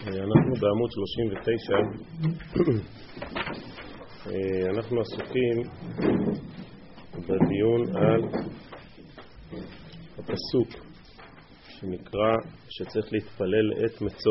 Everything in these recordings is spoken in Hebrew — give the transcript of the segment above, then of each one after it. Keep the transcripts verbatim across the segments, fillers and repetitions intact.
אנחנו בעמוד שלושים ותשע. אנחנו עסוקים בדיון על הפסוק שנקרא שצריך להתפלל את מצוא,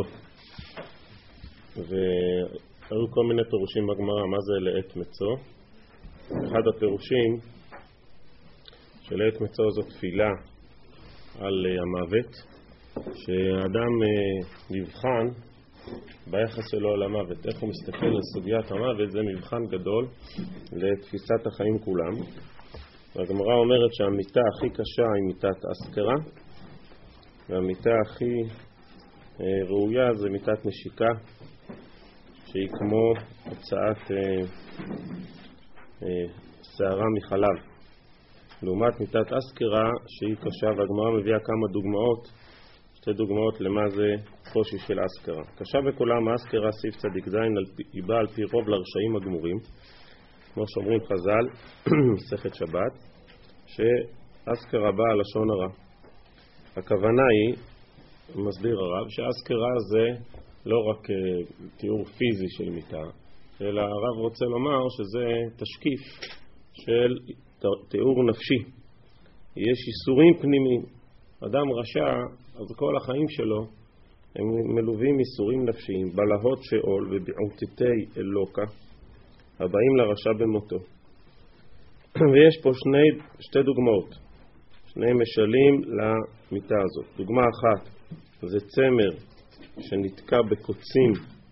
והיו כל מיני פירושים בגמרא מה זה לעת מצוא. אחד הפירושים של לעת מצוא זו תפילה על המוות, שהאדם נבחן ביחס שלו על המוות, איך הוא מסתכל על סוגיית המוות. זה מבחן גדול לתפיסת החיים כולם. והגמרא אומרת שהמיטה הכי קשה היא מיטת אסקרה, והמיטה הכי ראויה זה מיטת נשיקה, שהיא כמו הוצאת אה, אה, שערה מחלב, לעומת מיטת אסקרה שהיא קשה. והגמרא מביאה כמה דוגמאות, שתי דוגמאות למה זה קושי של אסקרה. קשה בכולם האסקרה, סעיף צדיק זין, היא באה על פי רוב לרשעים הגמורים, כמו שאומרים חז"ל מסכת שבת, שאסקרה באה לשון הרע. הכוונה היא, מסביר הרב, שאסקרה זה לא רק תיאור פיזי של מיטה, אלא הרב רוצה לומר שזה תשקיף של תיאור נפשי. יש איסורים פנימיים. אדם רשע, אז כל החיים שלו הם מלווים איסורים נפשיים, בלהות שאול ובעוטתי אלוקה הבאים לרשע במותו. ויש פה שני, שתי דוגמאות, שני משלים למיטה הזאת. דוגמה אחת זה צמר שנתקע בקוצים,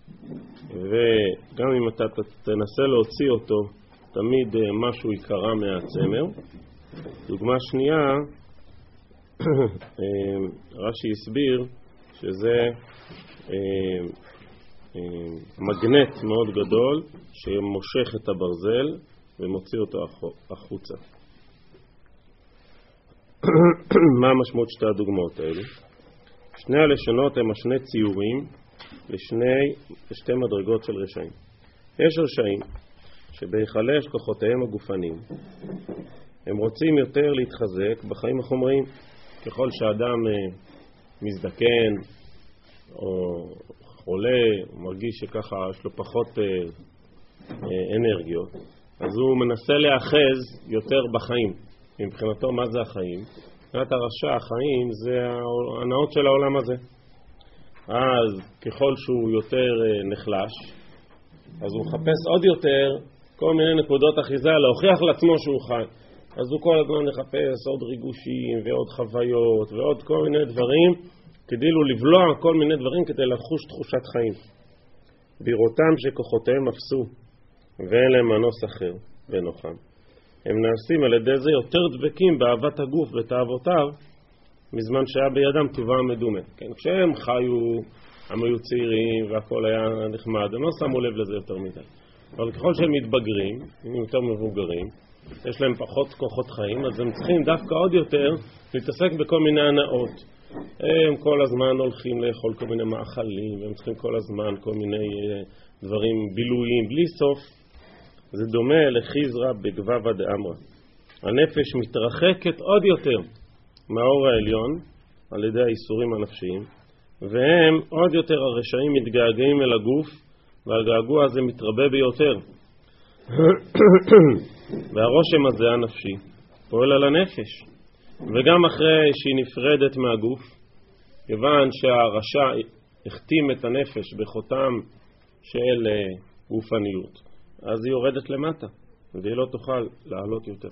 וגם אם אתה תנסה להוציא אותו תמיד משהו יקרה מהצמר. דוגמה שנייה, רש"י הסביר שזה מגנט מאוד גדול שמושך את הברזל ומוציא אותו החוצה. מה המשמעות שתי הדוגמאות האלה? שני הלשונות הם שני ציורים לשני, לשתי מדרגות של רשעים. יש רשעים שבהיחלש כוחותיהם הגופניים הם רוצים יותר להתחזק בחיים החומריים. ככל שאדם מזדקן או חולה, הוא מרגיש שככה יש לו פחות אנרגיות, אז הוא מנסה להאחז יותר בחיים. מבחינתו מה זה החיים? מבחינת הרשע החיים זה ההנאות של העולם הזה. אז ככל שהוא יותר נחלש, אז הוא מחפש עוד יותר כל מיני נקודות אחיזה להוכיח לעצמו שהוא חי. אז הוא כל הזמן מחפש עוד ריגושים ועוד חוויות ועוד כל מיני דברים, כדי לו לבלוע כל מיני דברים כדי לחוש תחושת חיים. בראותם שכוחותיהם אפסו ואין להם מנוס אחר ונוחם, הם נעשים על ידי זה יותר דבקים באהבת הגוף ותאוותיו מזמן שהיה בידם טבע מדומה. כן, כשהם חיו, הם היו צעירים והכל היה נחמד, הם לא שמו לב לזה יותר מדי. אבל ככל שהם מתבגרים, הם יותר מבוגרים, יש להם פחות כוחות חיים, אז הם צריכים דווקא עוד יותר להתעסק בכל מיני הנאות. הם כל הזמן הולכים לאכול כל מיני מאכלים, והם צריכים כל הזמן כל מיני דברים בילויים בלי סוף. זה דומה לחיזרא בגבבא דאמרא. הנפש מתרחקת עוד יותר מהאור העליון על ידי האיסורים הנפשיים, והם עוד יותר הרשעים מתגעגעים אל הגוף, והגעגוע הזה מתרבה ביותר. והרושם הזה הנפשי פועל על הנפש, וגם אחרי שהיא נפרדת מהגוף, כיוון שהרשע החתים את הנפש בחותם של גופניות, אז היא יורדת למטה והיא לא תוכל לעלות יותר.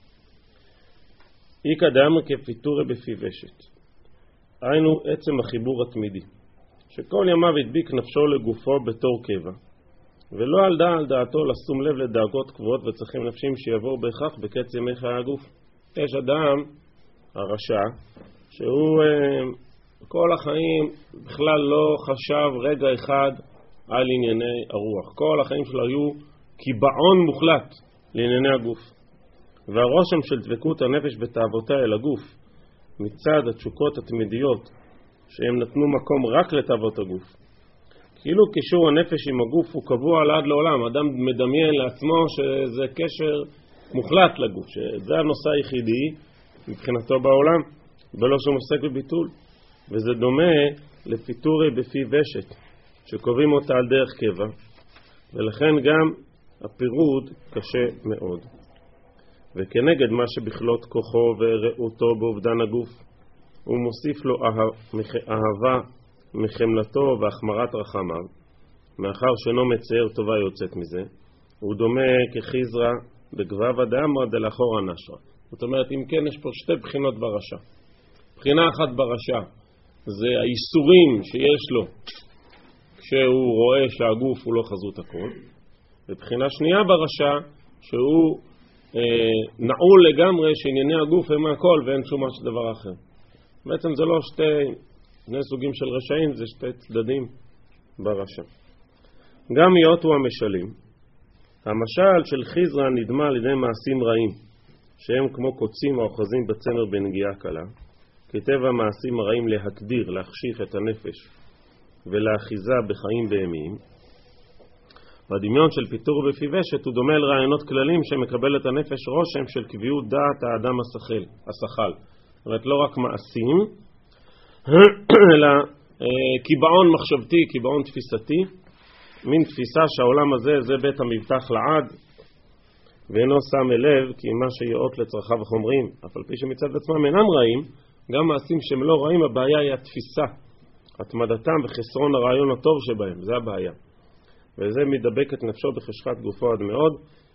איקא דאמרי כפיטורי בפי ושת, היינו עצם החיבור התמידי, שכל ימיו הדביק נפשו לגופו בתור קבע, ולא על דעה על דעתו לשום לב לדאגות קבועות וצרכים נפשיים שיבואו בהכרח בקץ ימי חיי הגוף. יש אדם, הרשע, שהוא אה, כל החיים בכלל לא חשב רגע אחד על ענייני הרוח. כל החיים שלו היו קיבעון מוחלט לענייני הגוף. והרושם של דבקות הנפש בתאוותיה אל הגוף, מצד התשוקות התמידיות שהם נתנו מקום רק לתאוות הגוף, כאילו קישור הנפש עם הגוף הוא קבוע לעד לעולם. אדם מדמיין לעצמו שזה קשר מוחלט לגוף, שזה הנושא היחידי מבחינתו בעולם, ולא שהוא עוסק בביטול. וזה דומה לפיטורי בפי ושת, שקובעים אותה על דרך קבע, ולכן גם הפירוד קשה מאוד. וכנגד מה שבכלות כוחו ורעותו באובדן הגוף, הוא מוסיף לו אהבה מחמלתו והחמרת רחמיו, מאחר שאינו מצייר טובה יוצאת מזה, הוא דומה כחיזרא בגבב דאמרא דלאחורא נשרא. זאת אומרת, אם כן, יש פה שתי בחינות ברשע. בחינה אחת ברשע זה האיסורים שיש לו כשהוא רואה שהגוף הוא לא חזות הכל, ובחינה שנייה ברשע שהוא אה, נעול לגמרי שענייני הגוף הם הכל ואין שום דבר אחר. בעצם זה לא שתי שני סוגים של רשעים, זה שתי צדדים ברשע. גם היות הוא המשלים. המשל של חיזרא נדמה על ידי מעשים רעים, שהם כמו קוצים האוחזים בצמר בנגיעה קלה, כטבע מעשים הרעים להקדיר, להחשיך את הנפש ולאחיזה בחיים בהמיים. והדמיון של פיתור ופיבשת הוא דומה לרעיונות כללים שמקבל את הנפש רושם של קביעות דעת האדם השכל, השכל. זאת אומרת, לא רק מעשים, אלא קיבעון מחשבתי, קיבעון תפיסתי, מין תפיסה שהעולם הזה זה בית המבטח לעד, ואינו שם אליו כי מה שיאות לצרכיו החומריים, אף על פי שמצד עצמם אינם רעים, גם מעשים שהם לא רעים, הבעיה היא התפיסה, התמדתם וחסרון הרעיון הטוב שבהם, זה הבעיה. וזה מדבק את נפשו בחשכת גופו עד מאוד,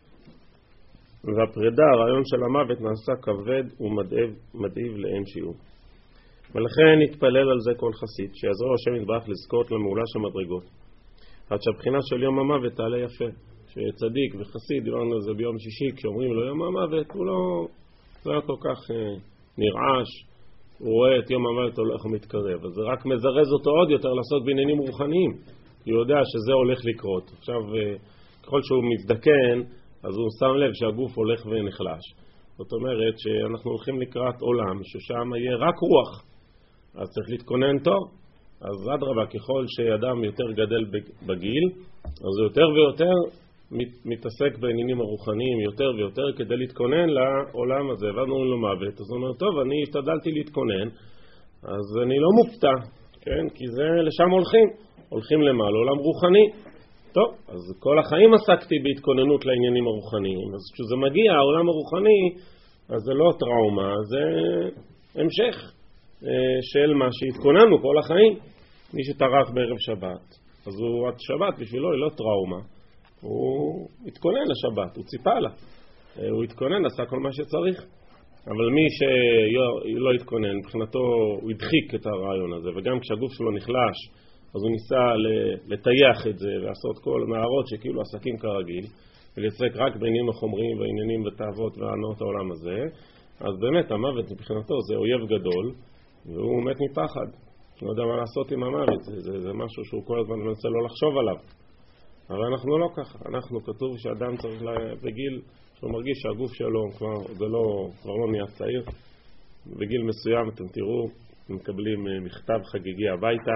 והפרידה, הרעיון של המוות נעשה כבד ומדאיב לאין שיעור. ולכן נתפלל על זה כל חסיד, שיעזרו השם יתברך לזכות למעולה של מדרגות. עד שהבחינה של יום המוות תעלה יפה. שצדיק וחסיד, דיברנו על זה ביום שישי, כשאומרים לו יום המוות, הוא לא, לא כל כך אה, נרעש, הוא רואה את יום המוות הולך ומתקרב. אז זה רק מזרז אותו עוד יותר לעשות בעניינים רוחניים. כי הוא יודע שזה הולך לקרות. עכשיו, אה, ככל שהוא מזדקן, אז הוא שם לב שהגוף הולך ונחלש. זאת אומרת שאנחנו הולכים לקראת עולם ששם יהיה רק רוח. אז צריך להתכונן טוב. אז עד רבה, ככל שאדם יותר גדל בגיל, אז הוא יותר ויותר מתעסק בעניינים הרוחניים, יותר ויותר כדי להתכונן לעולם הזה. הבנו לו מוות, אז הוא אומר, טוב, אני השתדלתי להתכונן, אז אני לא מופתע, כן? כי זה לשם הולכים. הולכים למה? לעולם רוחני. טוב, אז כל החיים עסקתי בהתכוננות לעניינים הרוחניים. אז כשזה מגיע, העולם הרוחני, אז זה לא טראומה, זה המשך של מה שהתכוננו כל החיים. מי שטרח בערב שבת, אז הוא עד שבת בשבילו היא לא טראומה. הוא התכונן לשבת, הוא ציפה לה. הוא התכונן, עשה כל מה שצריך. אבל מי שלא התכונן, מבחינתו הוא הדחיק את הרעיון הזה. וגם כשהגוף שלו נחלש, אז הוא ניסה לטייח את זה, לעשות כל נערות שכאילו עסקים כרגיל, ולהתעסק רק בעניינים החומריים והעניינים ותאוות והנאות העולם הזה. אז באמת המוות מבחינתו זה אויב גדול, והוא מת מפחד. לא יודע מה לעשות עם המוות, זה, זה, זה משהו שהוא כל הזמן מנסה לא לחשוב עליו. אבל אנחנו לא ככה. אנחנו כתוב שאדם צריך לה, בגיל שהוא מרגיש שהגוף שלו כבר, זה לא, כבר לא נהיה צעיר. בגיל מסוים אתם תראו, מקבלים מכתב חגיגי הביתה.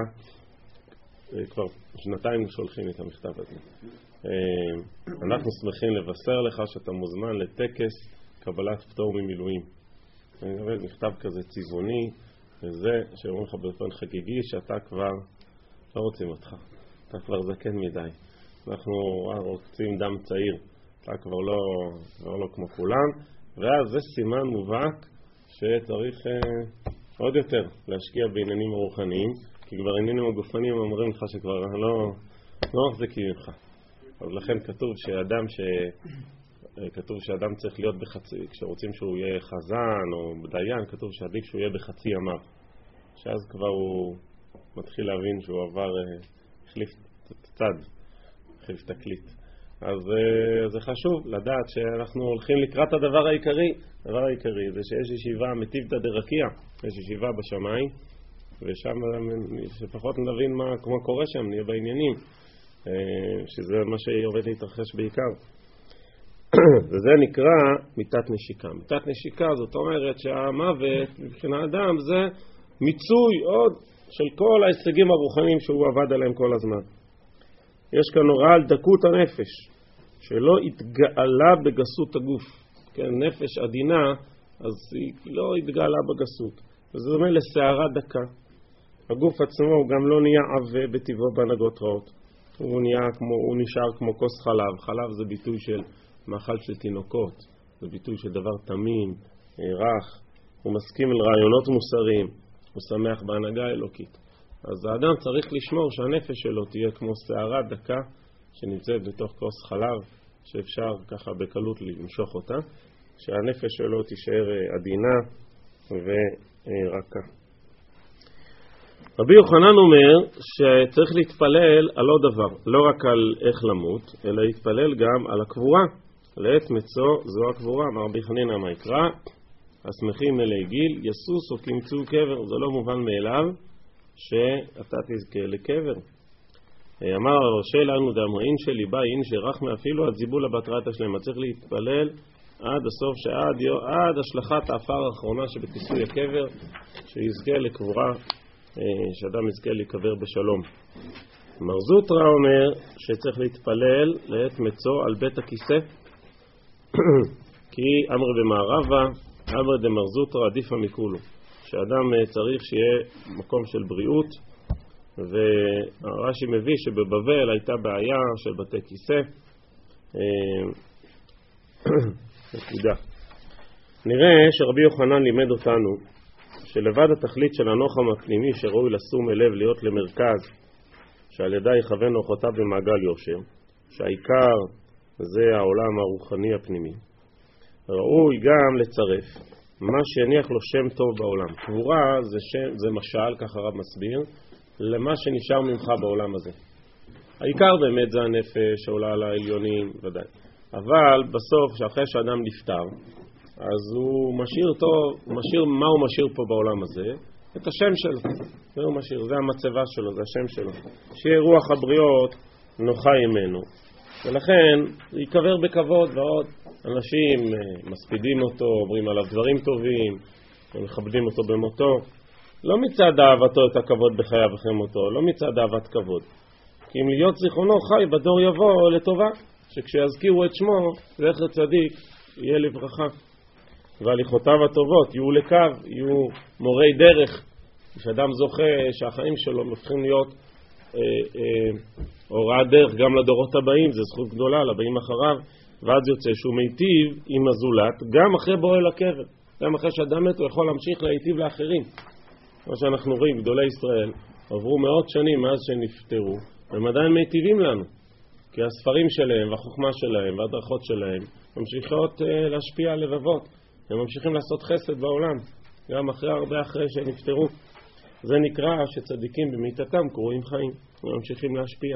כבר שנתיים שולחים את המכתב הזה. אנחנו שמחים לבשר לך שאתה מוזמן לטקס קבלת פטור ממילואים. מכתב כזה צבעוני, וזה שאומרים לך באופן חגיגי שאתה כבר לא רוצים אותך, אתה כבר זקן מדי, אנחנו רוצים דם צעיר, אתה כבר לא, כבר לא כמו כולם. ואז זה סימן מובהק שצריך אה, עוד יותר להשקיע בעניינים הרוחניים, כי כבר העניינים הגופניים אומרים לך שכבר לא, לא מחזיקים ממך. אז לכן כתוב שאדם ש... כתוב שאדם צריך להיות בחצי, כשרוצים שהוא יהיה חזן או דיין, כתוב שעדיף שהוא יהיה בחצי ימיו. שאז כבר הוא מתחיל להבין שהוא עבר, החליף את הצד, החליף תקליט. אז זה חשוב לדעת שאנחנו הולכים לקראת הדבר העיקרי. הדבר העיקרי זה שיש ישיבה מטיבתא דרקיע, יש ישיבה בשמיים, ושם שפחות נבין מה, מה קורה שם, נהיה בעניינים, שזה מה שעובד להתרחש בעיקר. וזה נקרא מיתת נשיקה. מיתת נשיקה זאת אומרת שהמוות מבחינת אדם זה מיצוי עוד של כל ההישגים הרוחניים שהוא עבד עליהם כל הזמן. יש כאן הוראה על דקות הנפש, שלא התגאלה בגסות הגוף. כן, נפש עדינה, אז היא לא התגאלה בגסות. וזה דומה לשערה דקה. הגוף עצמו הוא גם לא נהיה עבה בטבעו בהנהגות רעות. הוא נהיה כמו, הוא נשאר כמו כוס חלב. חלב זה ביטוי של מאכל של תינוקות, זה ביטוי של דבר תמים, רך. הוא מסכים אל רעיונות מוסריים, הוא שמח בהנהגה האלוקית. אז האדם צריך לשמור שהנפש שלו תהיה כמו שערה דקה שנמצאת בתוך כוס חלב, שאפשר ככה בקלות למשוך אותה, שהנפש שלו תישאר עדינה ורקה. רבי יוחנן אומר שצריך להתפלל על עוד דבר, לא רק על איך למות, אלא להתפלל גם על הקבורה. לעת מצוא זו הקבורה. אמר רבי חנינא מה יקרא? השמחים מלאי גיל יסוס או כמצאו קבר. זה לא מובן מאליו שאתה תזכה לקבר. אמר הראשי לנו דאמרין שלי בא אין שרחמי אפילו עד זיבולה בתרת השלמה. צריך להתפלל עד הסוף, שעד יו, עד השלכת האפר האחרונה שבכיסוי הקבר, שיזכה לקבורה, שאדם יזכה להיקבר בשלום. מר זוטרא אומר שצריך להתפלל לעת מצוא על בית הכיסא, כי אמר במערבה אמר דמר זוטרא עדיפה מכולו, שאדם צריך שיהיה מקום של בריאות. והרש"י מביא שבבבל הייתה בעיה של בתי כיסא. נקודה. נראה שרבי יוחנן לימד אותנו שלבד התכלית של הנוחם הפנימי שראוי לשום אליו להיות למרכז, שעל ידי יכוון אורחותיו במעגל יושר, שהעיקר זה העולם הרוחני הפנימי, ראוי גם לצרף מה שהניח לו שם טוב בעולם. קבורה זה, שם, זה משל, ככה רב מסביר, למה שנשאר ממך בעולם הזה. העיקר באמת זה הנפש שעולה על העליונים, ודאי. אבל בסוף, שאחרי שאדם נפטר, אז הוא משאיר טוב, משאיר, מה הוא משאיר פה בעולם הזה? את השם שלו. זה הוא משאיר, זה המצבה שלו, זה השם שלו. שיהיה רוח הבריות נוחה ימנו. ולכן, ייקבר בכבוד, ועוד אנשים מספידים אותו, אומרים עליו דברים טובים, מכבדים אותו במותו. לא מצד אהבתו את הכבוד בחייו אחרי מותו, לא מצד אהבת כבוד. כי אם להיות זיכרונו חי בדור יבוא לטובה, שכשיזכירו את שמו, זכר צדיק יהיה לברכה. והליכותיו הטובות יהיו לקו, יהיו מורי דרך. כשאדם זוכה שהחיים שלו מפכים להיות אה, אה, הוראת דרך גם לדורות הבאים, זה זכות גדולה לבאים אחריו, ואז יוצא שהוא מיטיב עם הזולת, גם אחרי בואו אל הקבר. גם אחרי שאדם מת הוא יכול להמשיך להיטיב לאחרים. כמו שאנחנו רואים, גדולי ישראל עברו מאות שנים מאז שנפטרו, והם עדיין מיטיבים לנו. כי הספרים שלהם והחוכמה שלהם והדרכות שלהם ממשיכות אה, להשפיע על לבבות. הם ממשיכים לעשות חסד בעולם, גם אחרי הרבה אחרי שנפטרו. זה נקרא שצדיקים במיתתם קרויים חיים, הם ממשיכים להשפיע.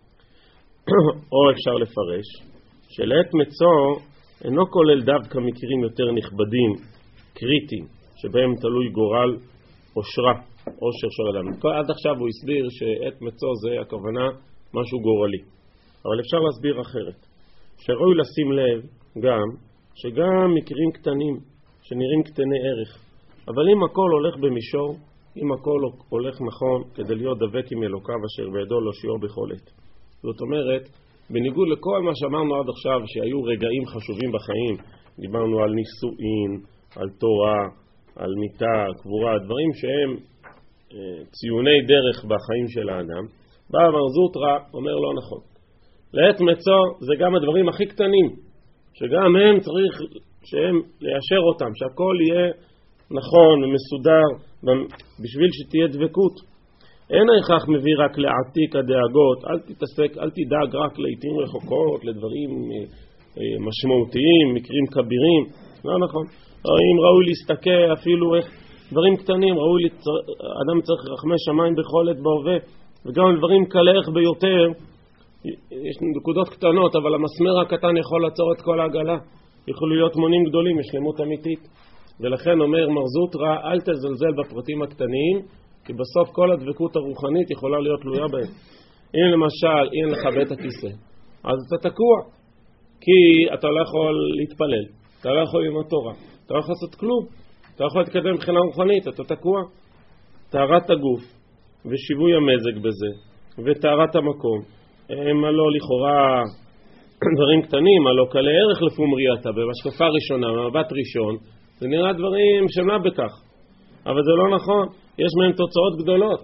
או אפשר לפרש, שלעת מצוא אינו כולל דווקא מקרים יותר נכבדים, קריטיים, שבהם תלוי גורל אושרה, אושר של אדם. עד עכשיו הוא הסביר שעת מצוא זה הכוונה משהו גורלי. אבל אפשר להסביר אחרת. שראוי לשים לב גם שגם מקרים קטנים שנראים קטני ערך, אבל אם הכל הולך במישור, אם הכל הולך נכון כדי להיות דבק עם אלוקיו אשר בידו לא שיעור בכל עת. זאת אומרת, בניגוד לכל מה שאמרנו עד עכשיו שהיו רגעים חשובים בחיים, דיברנו על נישואין, על תורה, על מיטה, קבורה, דברים שהם אה, ציוני דרך בחיים של האדם, בא מר זוטרא אומר לא נכון. לעת מצוא זה גם הדברים הכי קטנים, שגם הם צריך שהם ליישר אותם, שהכל יהיה נכון ומסודר בשביל שתהיה דבקות. אין ההכרח מביא רק לעתיק הדאגות, אל תתעסק, אל תדאג רק לעתים רחוקות, לדברים משמעותיים, מקרים כבירים, לא נכון. אם ראוי להסתכל אפילו איך דברים קטנים, ראוי לצר... אדם צריך רחמי שמיים בכל עת בהווה, וגם דברים קלח ביותר, יש נקודות קטנות, אבל המסמר הקטן יכול לעצור את כל העגלה. יכולו להיות מונים גדולים, יש שלמות אמיתית. ולכן אומר מר זוטרא, אל תזלזל בפרטים הקטנים, כי בסוף כל הדבקות הרוחנית יכולה להיות תלויה בהם. אם למשל, אין לך בית הכיסא, אז אתה תקוע, כי אתה לא יכול להתפלל, אתה לא יכול ללמוד תורה, אתה לא יכול לעשות כלום, אתה לא יכול להתקדם מבחינה רוחנית, אתה תקוע. טהרת הגוף ושיווי המזג בזה, וטהרת המקום, הם הלא לכאורה דברים קטנים, הלא קלה ערך לפומרייתא, במשקפה ראשונה, במבט ראשון, זה נראה דברים שמה בכך, אבל זה לא נכון. יש מהם תוצאות גדולות.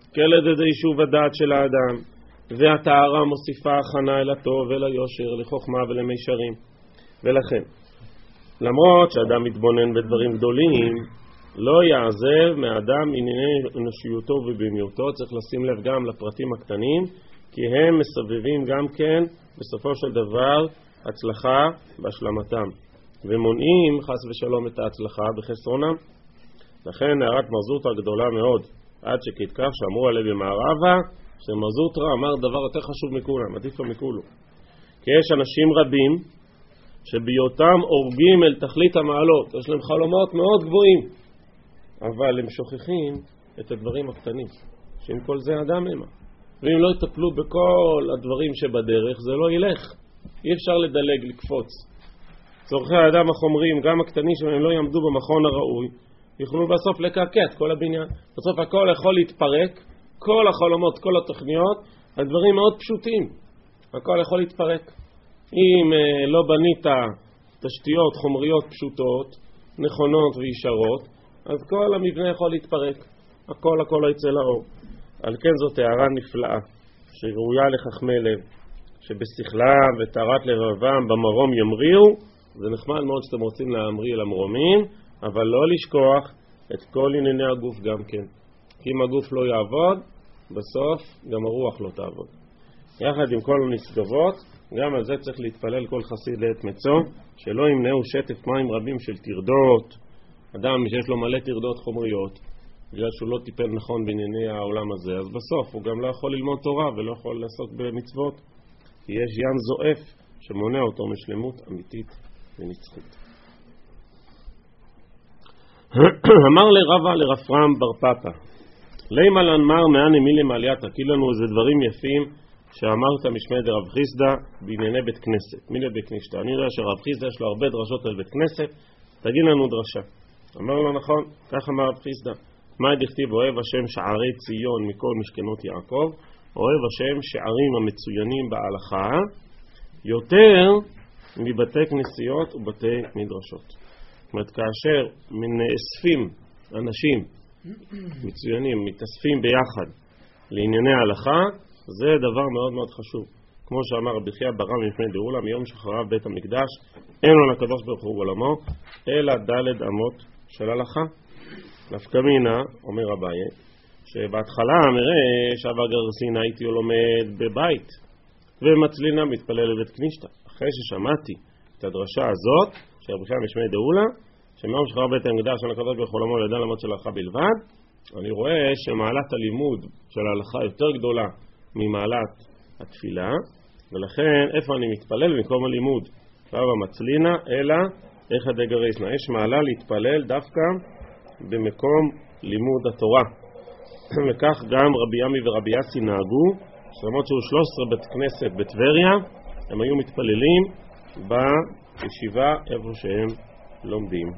כל ידי שוב הדעת של האדם, והטהרה מוסיפה הכנה אל הטוב ואל היושר, לחוכמה ולמישרים. ולכן, למרות שאדם מתבונן בדברים גדולים, לא יעזב מאדם ענייני אנושיותו ובהמיותו. צריך לשים לב גם לפרטים הקטנים, כי הם מסבבים גם כן בסופו של דבר הצלחה בהשלמתם, ומונעים חס ושלום את ההצלחה בחסרונם. לכן הערת מרזוטרא גדולה מאוד, עד שכתכך שאמרו עליה במערבה, שמרזוטרא אמר דבר יותר חשוב מכולם, עדיף מכולו. כי יש אנשים רבים שביותם הורגים אל תכלית המעלות, יש להם חלומות מאוד גבוהים, אבל הם שוכחים את הדברים הקטנים, שעם כל זה אדם המה. ואם לא יטפלו בכל הדברים שבדרך, זה לא ילך. אי אפשר לדלג, לקפוץ. צורכי האדם החומריים, גם הקטנים שהם לא יעמדו במכון הראוי, יוכלו בסוף לקעקע את כל הבניין. בסוף הכל יכול להתפרק, כל החלומות, כל התוכניות, הדברים מאוד פשוטים. הכל יכול להתפרק. אם אה, לא בנית תשתיות חומריות פשוטות, נכונות וישרות, אז כל המבנה יכול להתפרק. הכל הכל לא יצא לאור. על כן זאת הערה נפלאה, שראויה לחכמי לב, שבשכלם וטהרת לבבם במרום ימריאו. זה נחמד מאוד שאתם רוצים להמריא למרומים, אבל לא לשכוח את כל ענייני הגוף גם כן. כי אם הגוף לא יעבוד, בסוף גם הרוח לא תעבוד. יחד עם כל הנשגבות, גם על זה צריך להתפלל כל חסיד לעת מצוא, שלא ימנעו שטף מים רבים של תרדות. אדם שיש לו מלא תרדות חומריות, בגלל שהוא לא טיפל נכון בענייני העולם הזה, אז בסוף הוא גם לא יכול ללמוד תורה ולא יכול לעסוק במצוות. כי יש ים זועף שמונע אותו משלמות אמיתית ונצחית. אמר לרבא לרפרם בר פפא, לימה לנמר מעני מילי מעלייתא, כי לנו איזה דברים יפים שאמרת משמי דרב חיסדא בענייני בית כנסת. מילי בית כנסת. אני יודע שרב חיסדא יש לו הרבה דרשות על בית כנסת, תגיד לנו דרשה. אמר לו נכון, כך אמר רב חיסדא. מה דכתיב אוהב השם שערי ציון מכל משכנות יעקב, אוהב השם שערים המצוינים בהלכה יותר מבתי כנסיות ובתי מדרשות. זאת אומרת, כאשר נאספים אנשים מצוינים, מתאספים ביחד לענייני ההלכה, זה דבר מאוד מאוד חשוב. כמו שאמר רבי חייא בר רמא מפני דאולה, מיום שחרב בית המקדש אין לו לקדוש ברוך הוא עולמו אלא דלת אמות של הלכה. נפקא מינה, אומר אביי, שבהתחלה מראה שאבא גרסינה הייתי לומד בבית ומצלינה מתפלל לבית כנישתא. אחרי ששמעתי את הדרשה הזאת של רבי חייא משמי דאולה, שמיום שחרב בית המקדש אין לקדוש ברוך הוא עולמו אלא דלת אמות של הלכה בלבד, אני רואה שמעלת הלימוד של ההלכה יותר גדולה ממעלת התפילה, ולכן איפה אני מתפלל במקום הלימוד? לא במצלינה, אלא איך הדגריסנה. יש מעלה להתפלל דווקא במקום לימוד התורה. וכך גם רבי ימי ורבי יסי נהגו, שלמות שהוא שלוש עשרה בית כנסת בטבריה, הם היו מתפללים בישיבה איפה שהם לומדים.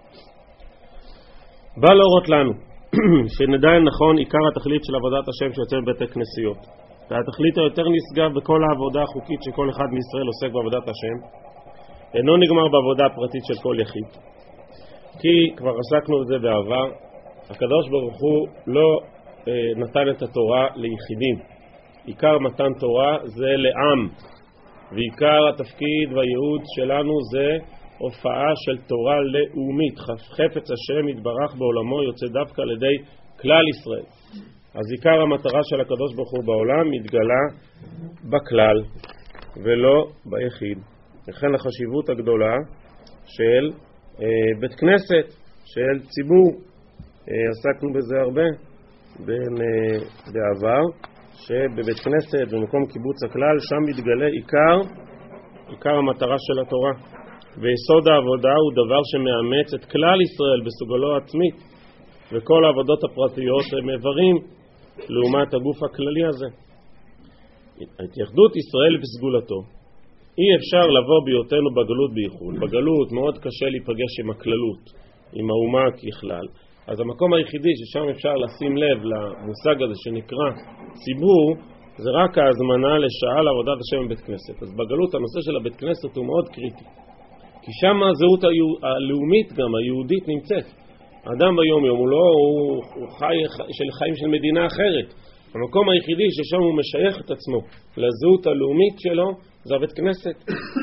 בא להורות לנו שנדע נכון עיקר התכלית של עבודת השם שיוצא בבית הכנסיות. והתכלית היותר נשגב בכל העבודה החוקית שכל אחד מישראל עוסק בעבודת השם אינו נגמר בעבודה הפרטית של כל יחיד. כי כבר עסקנו בזה בעבר, הקדוש ברוך הוא לא אה, נתן את התורה ליחידים. עיקר מתן תורה זה לעם, ועיקר התפקיד והייעוד שלנו זה הופעה של תורה לאומית. חפץ השם יתברך בעולמו יוצא דווקא על ידי כלל ישראל. אז עיקר המטרה של הקדוש ברוך הוא בעולם מתגלה בכלל ולא ביחיד. לכן החשיבות הגדולה של אה, בית כנסת, של ציבור. אה, עסקנו בזה הרבה בין, אה, בעבר, שבבית כנסת, במקום קיבוץ הכלל, שם מתגלה עיקר, עיקר המטרה של התורה. ויסוד העבודה הוא דבר שמאמץ את כלל ישראל בסוגלו עצמית, וכל העבודות הפרטיות הם איברים לעומת הגוף הכללי הזה. התייחדות ישראל בסגולתו. אי אפשר לבוא בהיותנו בגלות בייחוד. בגלות מאוד קשה להיפגש עם הכללות, עם האומה ככלל. אז המקום היחידי ששם אפשר לשים לב למושג הזה שנקרא ציבור, זה רק ההזמנה לשעה לעבודת השם בבית כנסת. אז בגלות הנושא של הבית כנסת הוא מאוד קריטי. כי שם הזהות הלאומית גם, היהודית נמצאת. האדם ביום יום הוא לא, הוא, הוא חי של חיים של מדינה אחרת. המקום היחידי ששם הוא משייך את עצמו לזהות הלאומית שלו זה הבית כנסת.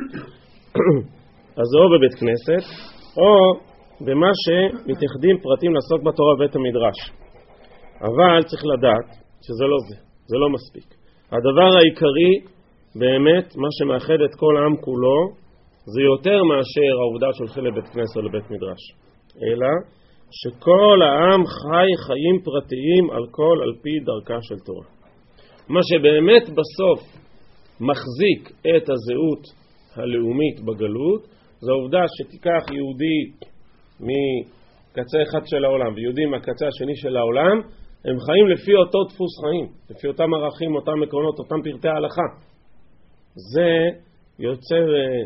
אז או בבית כנסת או במה שמתייחדים פרטים לעסוק בתורה בבית המדרש. אבל צריך לדעת שזה לא זה, זה לא מספיק. הדבר העיקרי באמת, מה שמאחד את כל העם כולו, זה יותר מאשר העובדה שהולכים לבית כנסת או לבית מדרש, אלא שכל העם חי חיים פרטיים על כל על פי דרכה של תורה. מה שבאמת בסוף מחזיק את הזהות הלאומית בגלות, זה העובדה שתיקח יהודי מקצה אחד של העולם ויהודי מהקצה השני של העולם, הם חיים לפי אותו דפוס חיים, לפי אותם ערכים, אותם עקרונות, אותם פרטי ההלכה. זה יוצר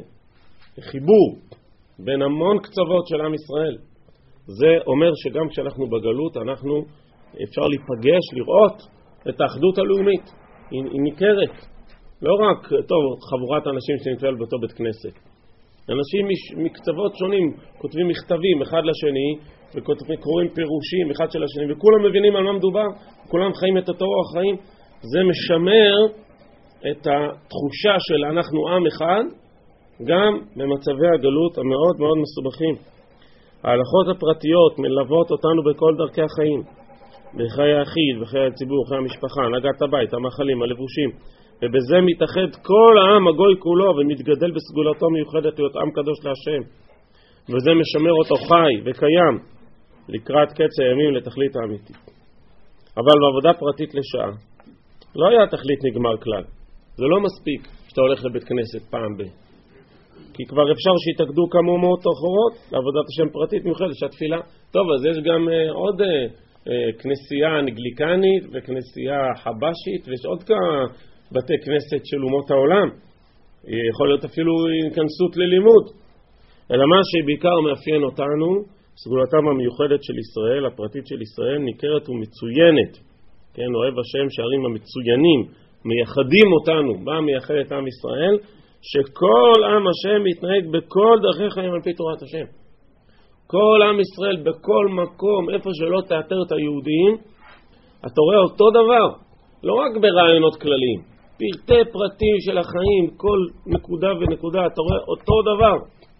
חיבור בין המון קצוות של עם ישראל. זה אומר שגם כשאנחנו בגלות, אנחנו אפשר להיפגש, לראות את האחדות הלאומית. היא, היא ניכרת. לא רק, טוב, חבורת אנשים שנתפעל באותו בית כנסת. אנשים מקצוות שונים כותבים מכתבים אחד לשני, וקוראים פירושים אחד של השני, וכולם מבינים על מה מדובר, כולם חיים את אותו אורח חיים. זה משמר את התחושה של אנחנו עם אחד, גם במצבי הגלות המאוד מאוד מסובכים. ההלכות הפרטיות מלוות אותנו בכל דרכי החיים, בחיי היחיד, בחיי הציבור, בחיי המשפחה, הנהגת הבית, המאכלים, הלבושים, ובזה מתאחד כל העם הגוי כולו ומתגדל בסגולתו מיוחדת להיות עם קדוש להשם, וזה משמר אותו חי וקיים לקראת קץ הימים לתכלית האמיתית. אבל בעבודה פרטית לשעה לא היה תכלית נגמר כלל. זה לא מספיק שאתה הולך לבית כנסת פעם ב... כי כבר אפשר שיתאגדו כמה מאות אחרות לעבודת השם פרטית מיוחדת, שהתפילה. טוב, אז יש גם uh, עוד uh, uh, כנסייה אנגליקנית וכנסייה חבשית, ויש עוד כמה בתי כנסת של אומות העולם. יכול להיות אפילו כנסות ללימוד. אלא מה שבעיקר מאפיין אותנו, סגולתם המיוחדת של ישראל, הפרטית של ישראל, ניכרת ומצוינת. כן, אוהב השם שערים המצוינים, מייחדים אותנו, בא מייחד את עם ישראל, שכל עם השם מתנהג בכל דרכי חיים על פי תורת השם. כל עם ישראל בכל מקום, איפה שלא תאתר את היהודים, אתה רואה אותו דבר, לא רק ברעיונות כלליים, פרטי פרטים של החיים, כל נקודה ונקודה, אתה רואה אותו דבר.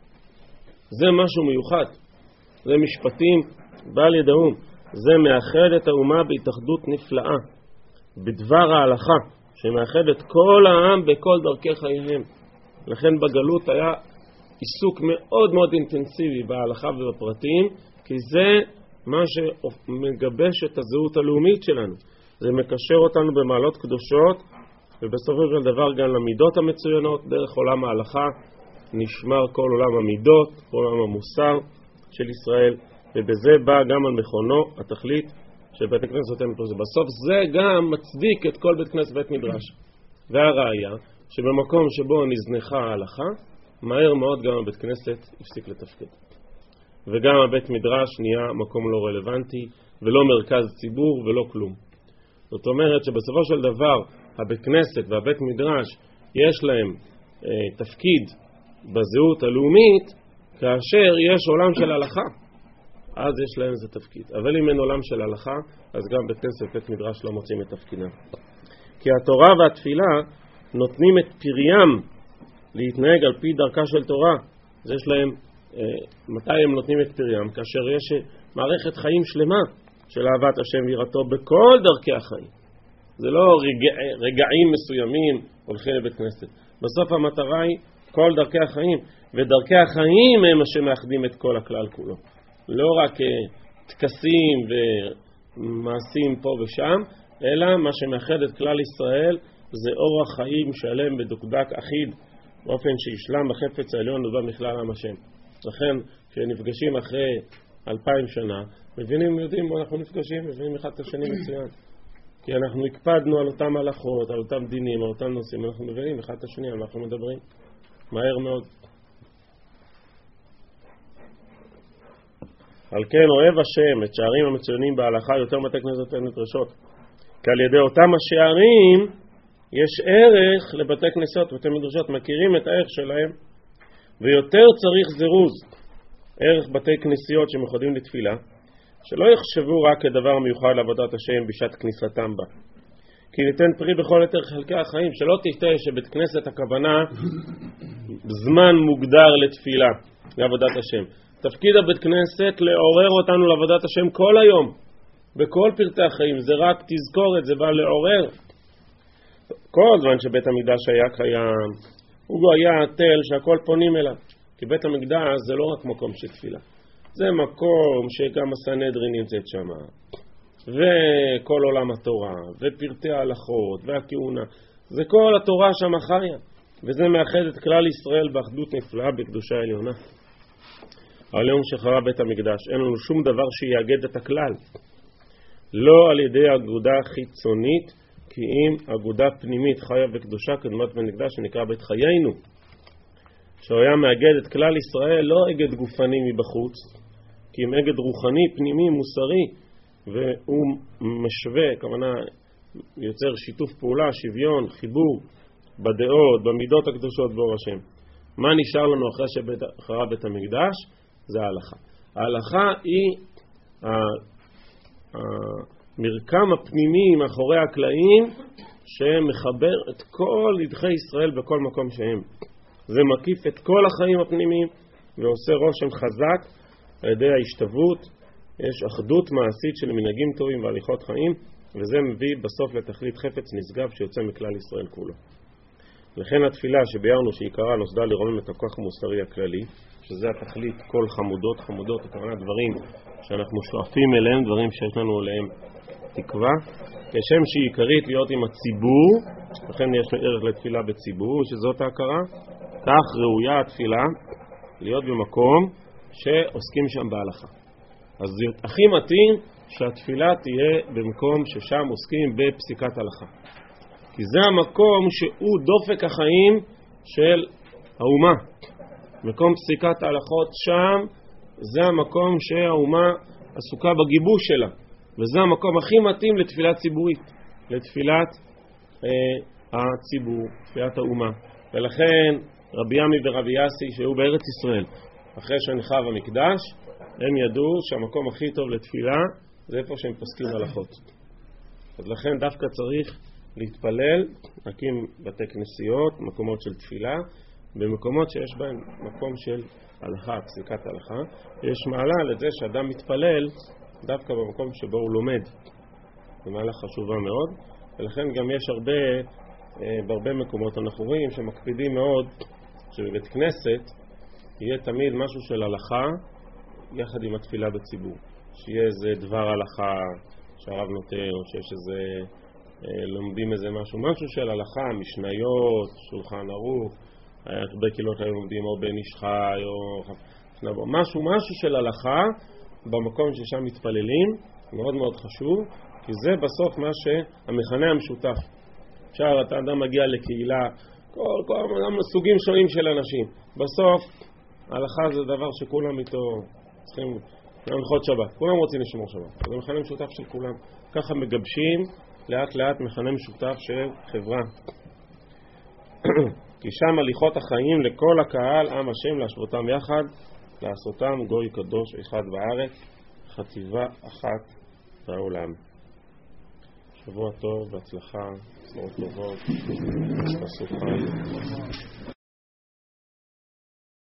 זה משהו מיוחד, זה משפטים בעל ידעום, זה מאחד את האומה בהתאחדות נפלאה, בדבר ההלכה, שמאחד את כל העם בכל דרכי חייהם. לכן בגלות היה עיסוק מאוד מאוד אינטנסיבי בהלכה ובפרטים, כי זה מה שמגבש את הזהות הלאומית שלנו. זה מקשר אותנו במעלות קדושות, ובסופו של דבר גם למידות המצוינות. דרך עולם ההלכה נשמר כל עולם המידות, כל עולם המוסר של ישראל, ובזה בא גם על מכונו התכלית של בית הכנסת נותן פה. בסוף זה גם מצדיק את כל בית כנסת בית מדרש. והראיה שבמקום שבו נזנחה ההלכה, מהר מאוד גם הבית כנסת הפסיק לתפקד. וגם הבית מדרש נהיה מקום לא רלוונטי, ולא מרכז ציבור ולא כלום. זאת אומרת שבסופו של דבר הבית כנסת והבית מדרש יש להם אה, תפקיד בזהות הלאומית, כאשר יש עולם של הלכה. אז יש להם זה תפקיד. אבל אם אין עולם של הלכה, אז גם בית כנסת ובית מדרש לא מוצאים את תפקידם. כי התורה והתפילה נותנים את פריים להתנהג על פי דרכה של תורה. אז יש להם, אה, מתי הם נותנים את פריים? כאשר יש מערכת חיים שלמה של אהבת השם ויראתו בכל דרכי החיים. זה לא רגע, רגעים מסוימים הולכים לבית כנסת. בסוף המטרה היא כל דרכי החיים, ודרכי החיים הם שמאחדים את כל הכלל כולו. לא רק תקסים ומעשים פה ושם, אלא מה שמאחד את כלל ישראל זה אורח חיים שלם בדוקדק אחיד, באופן שישלם בחפץ העליון ובא מכלל עם השם. לכן כשנפגשים אחרי אלפיים שנה, מבינים, יודעים מה אנחנו נפגשים, מבינים אחד את השני מצוין. כי אנחנו הקפדנו על אותם הלכות, על אותם דינים, על אותם נושאים, אנחנו מבינים אחד את השני, אנחנו מדברים מהר מאוד. על כן אוהב השם את שערים המצוינים בהלכה יותר בתי כנסת ומדרשות, כי על ידי אותם השערים יש ערך לבתי כנסות ובתי מדרשות, מכירים את הערך שלהם, ויותר צריך זירוז ערך בתי כנסיות שמחודים לתפילה, שלא יחשבו רק כדבר מיוחד לעבודת השם בשעת כניסתם בה. כי ניתן פרי בכל יתר חלקי החיים, שלא תפתע שבית כנסת הכוונה זמן מוגדר לתפילה, לעבודת השם. תפקיד הבית כנסת לעורר אותנו לעבודת השם כל היום, בכל פרטי החיים. זה רק תזכורת, זה בא לעורר. כל זמן שבית המקדש היה קיים, הוא היה תל שהכל פונים אליו. כי בית המקדש זה לא רק מקום של תפילה, זה מקום שגם הסנהדרין נמצאת שם, וכל עולם התורה, ופרטי ההלכות, והכהונה, זה כל התורה שם חיה, וזה מאחד את כלל ישראל באחדות נפלאה בקדושה העליונה. אבל היום שחרב בית המקדש, אין לנו שום דבר שיאגד את הכלל, לא על ידי אגודה חיצונית, כי אם אגודה פנימית חיה וקדושה כדמת בית המקדש שנקרא בית חיינו, שהוא היה מאגד את כלל ישראל, לא אגד גופני מבחוץ, כי אם אגד רוחני, פנימי, מוסרי, והוא משווה, כמובן יוצר שיתוף פעולה, שוויון, חיבור בדעות, במידות הקדושות באור השם. מה נשאר לנו אחרי שחרב בית המקדש? זה ההלכה. ההלכה היא המרקם הפנימי מאחורי הקלעים שמחבר את כל נדחי ישראל בכל מקום שהם. זה מקיף את כל החיים הפנימיים ועושה רושם חזק על ידי ההשתוות. יש אחדות מעשית של מנהגים טובים והליכות חיים, וזה מביא בסוף לתכלית חפץ נשגב שיוצא מכלל ישראל כולו. לכן התפילה שביארנו שעיקרה נוסדה לרומם את הכוח המוסרי הכללי, שזה התכלית כל חמודות, חמודות, הכוונה דברים שאנחנו שואפים אליהם, דברים שיש לנו עליהם תקווה, כשם שהיא עיקרית להיות עם הציבור, לכן יש ערך לתפילה בציבור, שזאת ההכרה, כך ראויה התפילה להיות במקום שעוסקים שם בהלכה. אז זה הכי מתאים שהתפילה תהיה במקום ששם עוסקים בפסיקת הלכה. כי זה המקום שהוא דופק החיים של האומה. מקום פסיקת ההלכות שם, זה המקום שהאומה עסוקה בגיבוש שלה. וזה המקום הכי מתאים לתפילת ציבורית, לתפילת אה, הציבור, תפילת האומה. ולכן רבי ימי ורבי יאסי שהיו בארץ ישראל, אחרי שנחרב המקדש, הם ידעו שהמקום הכי טוב לתפילה זה איפה שהם פוסקים הלכות. אז לכן דווקא צריך להתפלל, להקים בתי כנסיות, מקומות של תפילה, במקומות שיש בהם מקום של הלכה, פסיקת הלכה. יש מעלה לזה שאדם מתפלל דווקא במקום שבו הוא לומד. זו מעלה חשובה מאוד, ולכן גם יש הרבה, בהרבה מקומות אנחנו רואים שמקפידים מאוד שבבית כנסת יהיה תמיד משהו של הלכה יחד עם התפילה בציבור. שיהיה איזה דבר הלכה שהרב נותן, או שיש איזה, לומדים איזה משהו, משהו של הלכה, משניות, שולחן ערוך, הרבה קהילות היום לומדים או בן איש חי, או משהו, משהו של הלכה במקום ששם מתפללים, מאוד מאוד חשוב, כי זה בסוף מה שהמכנה המשותף. אפשר, אתה אדם מגיע לקהילה, כל, כל סוגים שונים של אנשים. בסוף, ההלכה זה דבר שכולם איתו צריכים להנחות שבת. כולם רוצים לשמור שבת. זה מכנה משותף של כולם. ככה מגבשים לאט לאט מכנה משותף של חברה. כי שם הליכות החיים לכל הקהל, עם השם, להשוותם יחד, לעשותם גוי קדוש אחד בארץ, חטיבה אחת בעולם. שבוע טוב, בהצלחה, בשורות טובות, בסופה.